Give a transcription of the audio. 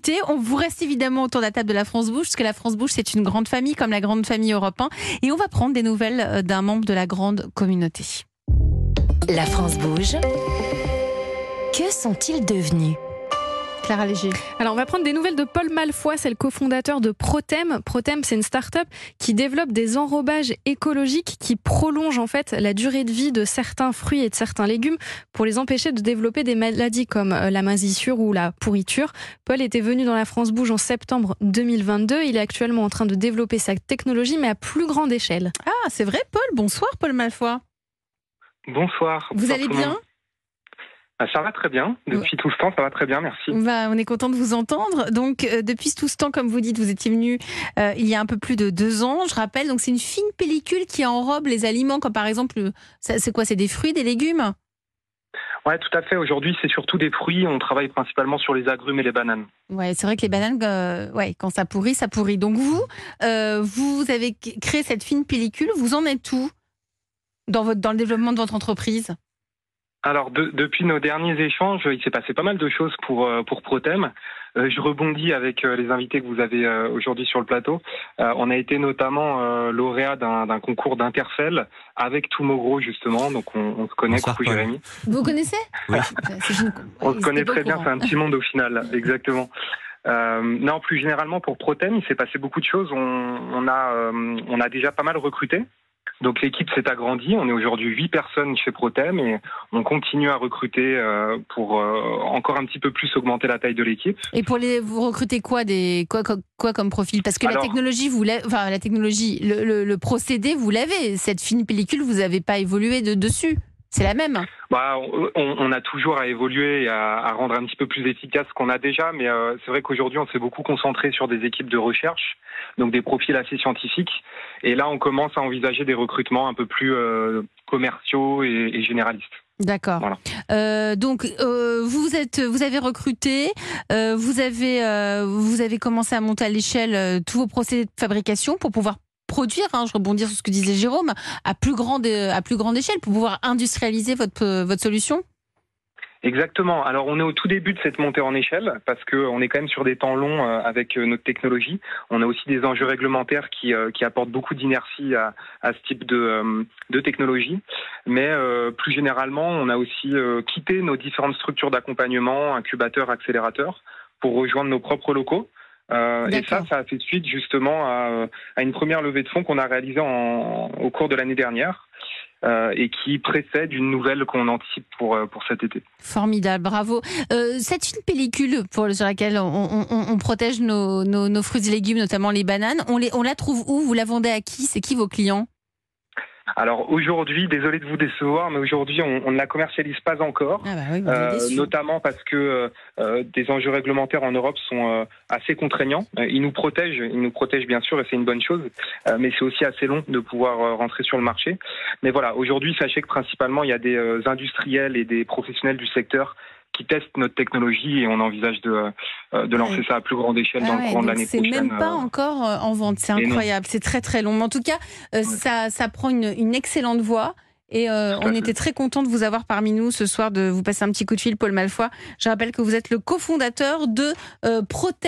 discuter. On vous reste évidemment autour de la table de la France Bouge, parce que la France Bouge, c'est une grande famille, comme la grande famille Europe 1. Et on va prendre des nouvelles d'un membre de la grande communauté. La France Bouge. Que sont-ils devenus ? Clara Léger. Alors, on va prendre des nouvelles de Paul Malfoy, c'est le cofondateur de Protem. Protem, c'est une start-up qui développe des enrobages écologiques qui prolongent en fait la durée de vie de certains fruits et de certains légumes pour les empêcher de développer des maladies comme la moisissure ou la pourriture. Paul était venu dans la France Bouge en septembre 2022. Il est actuellement en train de développer sa technologie, mais à plus grande échelle. Ah, c'est vrai, Paul. Bonsoir, Paul Malfoy. Bonsoir. Vous allez bien ? Ça va très bien. Depuis tout ce temps, ça va très bien, merci. On est content de vous entendre. Donc, depuis tout ce temps, comme vous dites, vous étiez venu il y a un peu plus de 2 ans. Je rappelle, donc c'est une fine pellicule qui enrobe les aliments, comme par exemple, c'est quoi ? C'est des fruits, des légumes ? Ouais, tout à fait. Aujourd'hui, c'est surtout des fruits. On travaille principalement sur les agrumes et les bananes. Ouais, c'est vrai que les bananes, quand ça pourrit, ça pourrit. Donc vous avez créé cette fine pellicule. Vous en êtes où dans le développement de votre entreprise ? Alors, depuis nos derniers échanges, il s'est passé pas mal de choses pour Protem. Je rebondis avec les invités que vous avez aujourd'hui sur le plateau. On a été notamment lauréat d'un concours d'Interfell avec Tomorrow, justement. Donc, on se connaît. Bonsoir, coucou Jérémy. Vous connaissez ? Oui. On se connaît très bien, c'est un petit monde au final, exactement. Non, plus généralement pour Protem, il s'est passé beaucoup de choses. On a déjà pas mal recruté. Donc l'équipe s'est agrandie, on est aujourd'hui 8 personnes chez Protem et on continue à recruter pour encore un petit peu plus augmenter la taille de l'équipe. Et vous recrutez quoi comme profil ? Parce que la technologie, le procédé, vous l'avez. Cette fine pellicule, vous n'avez pas évolué dessus. C'est la même. On a toujours à évoluer et à rendre un petit peu plus efficace ce qu'on a déjà, mais c'est vrai qu'aujourd'hui on s'est beaucoup concentré sur des équipes de recherche, donc des profils assez scientifiques, et là on commence à envisager des recrutements un peu plus commerciaux et généralistes. D'accord. Voilà. Donc vous avez recruté, vous avez commencé à monter à l'échelle tous vos procédés de fabrication pour pouvoir produire, je rebondis sur ce que disait Jérôme, à plus grande échelle pour pouvoir industrialiser votre solution. Exactement. Alors on est au tout début de cette montée en échelle parce qu'on est quand même sur des temps longs avec notre technologie. On a aussi des enjeux réglementaires qui apportent beaucoup d'inertie à ce type de technologie. Mais plus généralement, on a aussi quitté nos différentes structures d'accompagnement, incubateurs, accélérateurs, pour rejoindre nos propres locaux. Et ça a fait suite justement à une première levée de fonds qu'on a réalisée au cours de l'année dernière et qui précède une nouvelle qu'on anticipe pour cet été. Formidable, bravo. C'est une pellicule sur laquelle on protège nos fruits et légumes, notamment les bananes. On la trouve où ? Vous la vendez à qui ? C'est qui vos clients ? Alors aujourd'hui, désolé de vous décevoir, mais aujourd'hui on ne la commercialise pas encore, notamment parce que des enjeux réglementaires en Europe sont assez contraignants. Ils nous protègent bien sûr et c'est une bonne chose, mais c'est aussi assez long de pouvoir rentrer sur le marché. Mais voilà, aujourd'hui sachez que principalement il y a des industriels et des professionnels du secteur qui testent notre technologie et on envisage de lancer ça à plus grande échelle dans le courant de l'année prochaine. C'est même pas encore en vente, c'est incroyable, c'est très très long. Mais en tout cas, ça prend une excellente voie. Et on était très contents de vous avoir parmi nous ce soir, de vous passer un petit coup de fil, Paul Malfoy. Je rappelle que vous êtes le cofondateur de Protem.